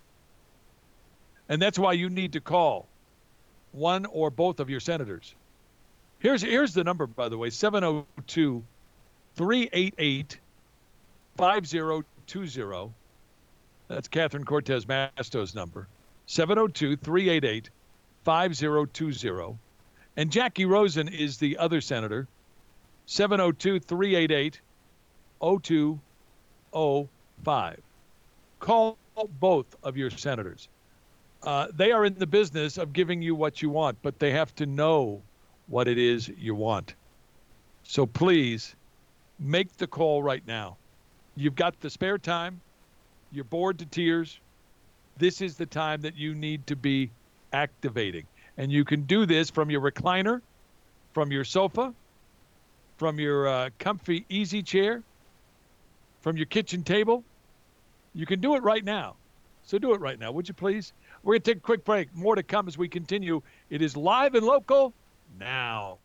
And that's why you need to call one or both of your senators. Here's, here's the number, by the way, seven oh two, three eight eight, five oh two oh. That's Catherine Cortez Masto's number, seven oh two, three eight eight, five oh two oh. And Jackie Rosen is the other senator, seven oh two, three eight eight, oh two oh five. Call both of your senators. Uh, they are in the business of giving you what you want, but they have to know what it is you want. So please make the call right now. You've got the spare time. You're bored to tears. This is the time that you need to be activating. And you can do this from your recliner, from your sofa, from your uh, comfy easy chair, from your kitchen table. You can do it right now. So do it right now, would you please? We're going to take a quick break. More to come as we continue. It is live and local now.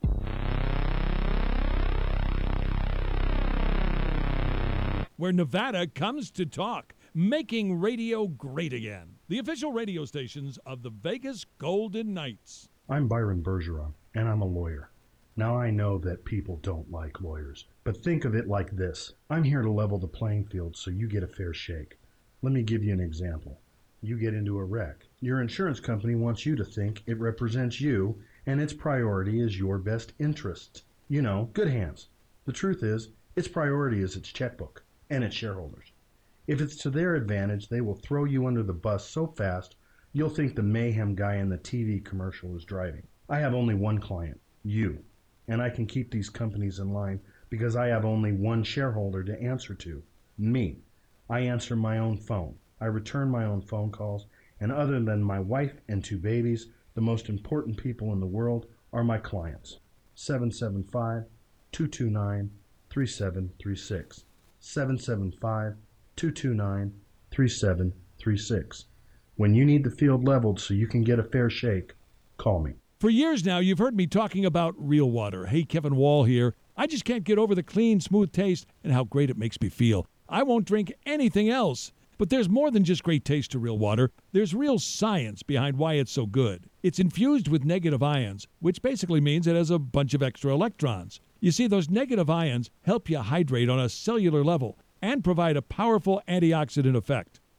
Where Nevada comes to talk, making radio great again. The official radio stations of the Vegas Golden Knights. I'm Byron Bergeron, and I'm a lawyer. Now I know that people don't like lawyers, but think of it like this. I'm here to level the playing field so you get a fair shake. Let me give you an example. You get into a wreck. Your insurance company wants you to think it represents you, and its priority is your best interests. You know, good hands. The truth is, its priority is its checkbook and its shareholders. If it's to their advantage, they will throw you under the bus so fast, you'll think the mayhem guy in the T V commercial is driving. I have only one client, you, and I can keep these companies in line because I have only one shareholder to answer to, me. I answer my own phone. I return my own phone calls, and other than my wife and two babies, the most important people in the world are my clients. seven seven five, two two nine, three seven three six. seven seven five, two two nine, three seven three six. When you need the field leveled so you can get a fair shake, call me. For years now, you've heard me talking about Real Water. Hey, Kevin Wall here. I just can't get over the clean, smooth taste and how great it makes me feel. I won't drink anything else. But there's more than just great taste to Real Water. There's real science behind why it's so good. It's infused with negative ions, which basically means it has a bunch of extra electrons. You see, those negative ions help you hydrate on a cellular level and provide a powerful antioxidant effect.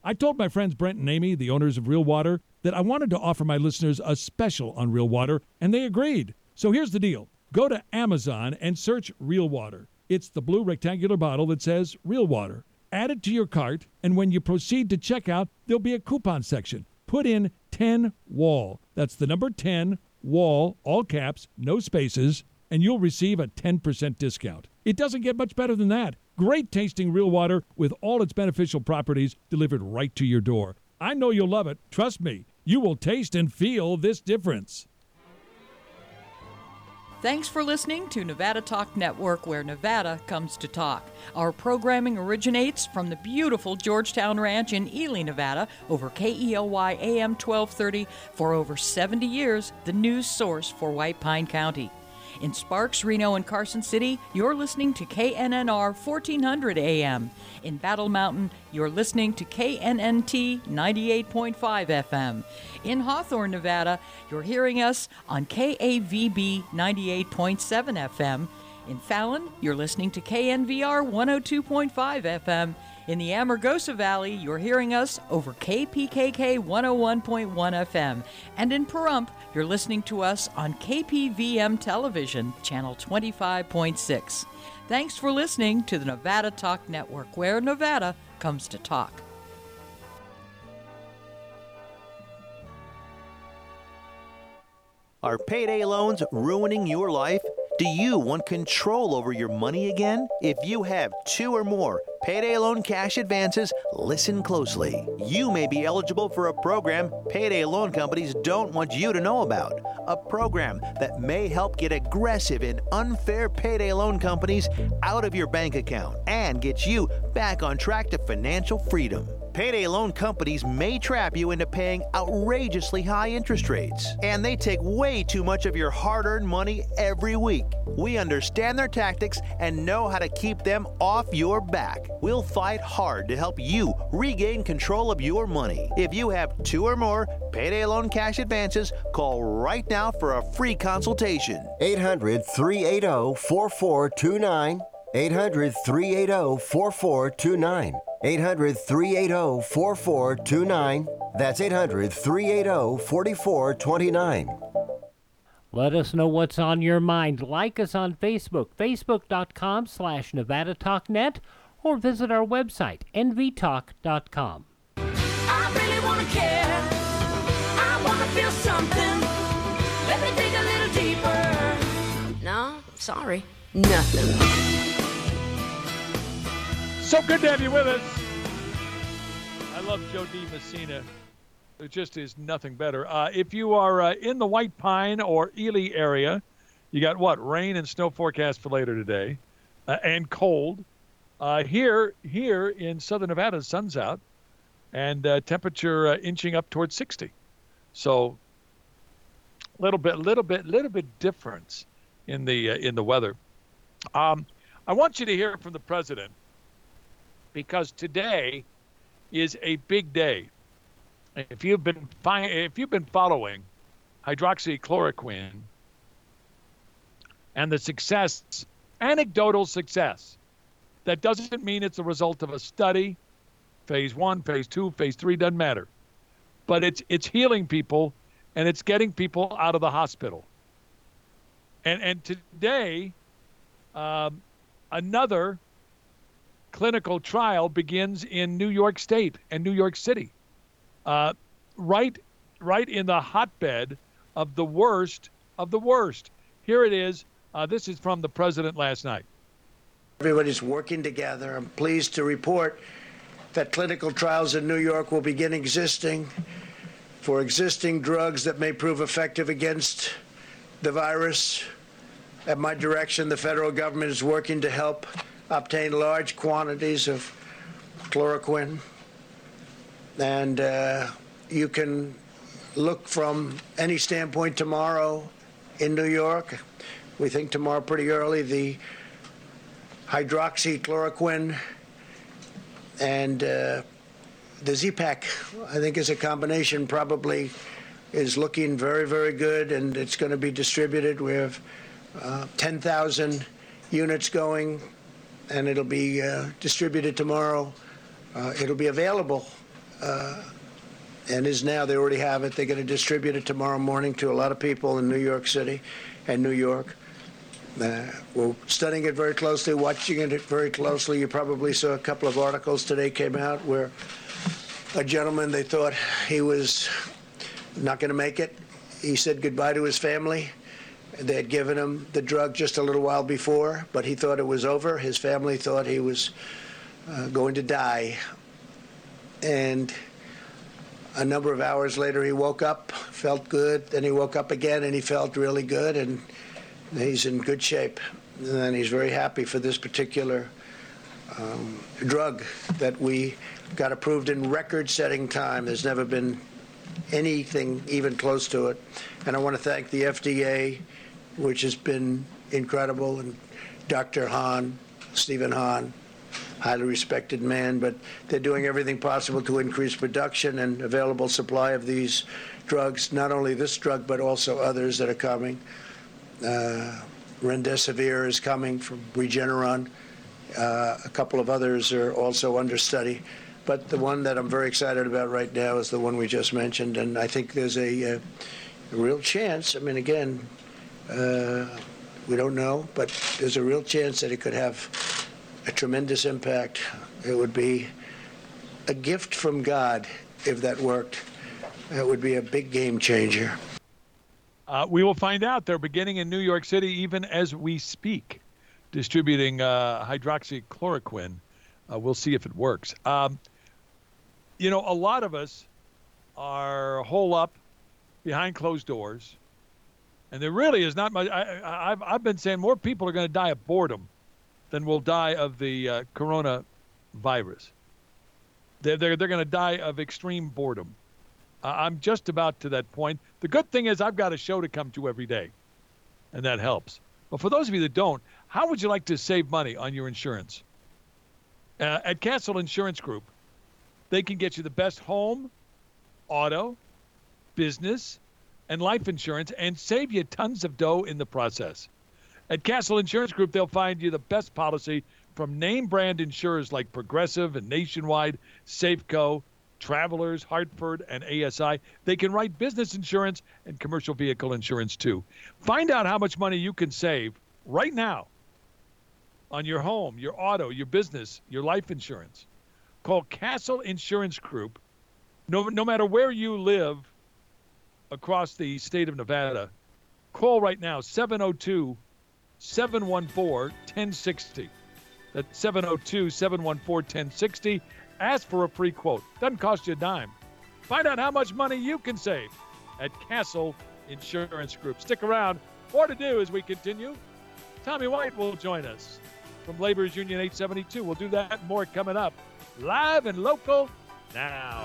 I told my friends Brent and Amy, the owners of Real Water, that I wanted to offer my listeners a special on Real Water, and they agreed. So here's the deal. Go to Amazon and search Real Water. It's the blue rectangular bottle that says Real Water. Add it to your cart, and when you proceed to checkout, there'll be a coupon section. Put in ten W A L. That's the number ten, W A L, all caps, no spaces, and you'll receive a ten percent discount. It doesn't get much better than that. Great tasting Real Water with all its beneficial properties delivered right to your door. I know you'll love it. Trust me, you will taste and feel this difference. Thanks for listening to Nevada Talk Network, where Nevada comes to talk. Our programming originates from the beautiful Georgetown Ranch in Ely, Nevada, over K E L Y A M twelve thirty for over seventy years, the news source for White Pine County. In Sparks, Reno, and Carson City, you're listening to K N N R fourteen hundred A M. In Battle Mountain, you're listening to K N N T ninety-eight point five F M. In Hawthorne, Nevada, you're hearing us on K A V B ninety-eight point seven F M. In Fallon, you're listening to K N V R one oh two point five F M. In the Amargosa Valley, you're hearing us over K P K K one oh one point one F M. And in Pahrump, you're listening to us on K P V M Television, channel twenty-five point six. Thanks for listening to the Nevada Talk Network, where Nevada comes to talk. Are payday loans ruining your life? Do you want control over your money again? If you have two or more payday loan cash advances, listen closely. You may be eligible for a program payday loan companies don't want you to know about. A program that may help get aggressive and unfair payday loan companies out of your bank account and get you back on track to financial freedom. Payday loan companies may trap you into paying outrageously high interest rates, and they take way too much of your hard-earned money every week. We understand their tactics and know how to keep them off your back. We'll fight hard to help you regain control of your money. If you have two or more payday loan cash advances, call right now for a free consultation. eight hundred, three eight zero, four four two nine. eight hundred, three eight zero, four four two nine. eight hundred, three eight zero, four four two nine. That's eight hundred, three eight zero, four four two nine. Let us know what's on your mind. Like us on Facebook, facebook.com slash Nevada Talk Net, or visit our website, N V talk dot com. I really want to care. I want to feel something. Let me dig a little deeper. No, sorry. Nothing. So good to have you with us. I love Joe D. Messina. It just is nothing better. Uh, if you are uh, in the White Pine or Ely area, you got what? Rain and snow forecast for later today, uh, and cold. Uh, here, here in southern Nevada, the sun's out, and uh, temperature uh, inching up towards sixty. So, little bit, little bit, little bit difference in the uh, in the weather. Um, I want you to hear from the president, because today is a big day. If you've been fi- if you've been following hydroxychloroquine and the success, anecdotal success, that doesn't mean it's a result of a study, phase one, phase two, phase three, doesn't matter. But it's it's healing people, and it's getting people out of the hospital. And and today, um, another clinical trial begins in New York State and New York City. Uh, right, right in the hotbed of the worst of the worst. Here it is. Uh, this is from the president last night. Everybody's working together. I'm pleased to report that clinical trials in New York will begin existing for existing drugs that may prove effective against the virus. At my direction, the federal government is working to help obtain large quantities of chloroquine. And uh, you can look from any standpoint tomorrow in New York. We think tomorrow pretty early, the hydroxychloroquine and uh, the Z-Pak, I think is a combination, probably is looking very, very good, and it's going to be distributed. We have uh, ten thousand units going, and it'll be uh, distributed tomorrow. Uh, it'll be available uh, and is now. They already have it. They're going to distribute it tomorrow morning to a lot of people in New York City and New York. Uh, we're studying it very closely, watching it very closely. You probably saw a couple of articles today came out where a gentleman, they thought he was not going to make it. He said goodbye to his family. They had given him the drug just a little while before, but he thought it was over. His family thought he was uh, going to die. And a number of hours later, he woke up, felt good. Then he woke up again, and he felt really good, and he's in good shape. And he's very happy for this particular um, drug that we got approved in record-setting time. There's never been anything even close to it. And I want to thank the F D A, which has been incredible, and Doctor Hahn, Stephen Hahn, highly respected man, but they're doing everything possible to increase production and available supply of these drugs, not only this drug, but also others that are coming. Uh, Remdesivir is coming from Regeneron. Uh, a couple of others are also under study. But the one that I'm very excited about right now is the one we just mentioned, and I think there's a, a, a real chance. I mean, again, uh, we don't know, but there's a real chance that it could have a tremendous impact. It would be a gift from God if that worked. It would be a big game changer. Uh, we will find out. They're beginning in New York City even as we speak, distributing uh, hydroxychloroquine. Uh, we'll see if it works. Um, you know, a lot of us are hole up behind closed doors, and there really is not much. I, I, I've, I've been saying more people are going to die of boredom than will die of the uh, coronavirus. They're, they're, they're going to die of extreme boredom. Uh, I'm just about to that point. The good thing is I've got a show to come to every day, and that helps. But for those of you that don't, how would you like to save money on your insurance? Uh, at Castle Insurance Group, they can get you the best home, auto, business, and life insurance and save you tons of dough in the process. At Castle Insurance Group, they'll find you the best policy from name brand insurers like Progressive and Nationwide, Safeco, Travelers, Hartford, and A S I. They can write business insurance and commercial vehicle insurance too. Find out how much money you can save right now on your home, your auto, your business, your life insurance. Call Castle Insurance Group. No, no matter where you live across the state of Nevada, call right now, seven oh two, seven one four, one oh six oh. That's seven oh two, seven one four, one oh six oh. Ask for a free quote. Doesn't cost you a dime. Find out how much money you can save at Castle Insurance Group. Stick around. More to do as we continue. Tommy White will join us from Laborers Union eight seventy-two. We'll do that and more coming up. Live and local now.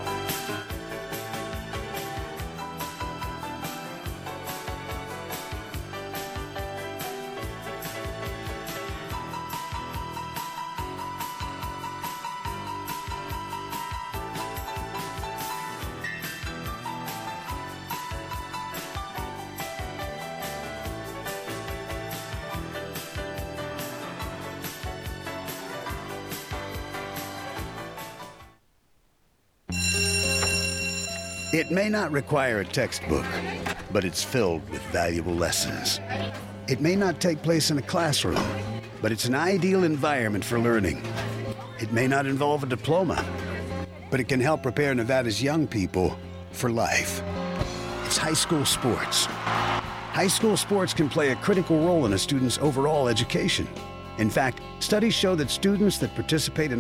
It may not require a textbook, but it's filled with valuable lessons. It may not take place in a classroom, but it's an ideal environment for learning. It may not involve a diploma, but it can help prepare Nevada's young people for life. It's high school sports. High school sports can play a critical role in a student's overall education. In fact, studies show that students that participate in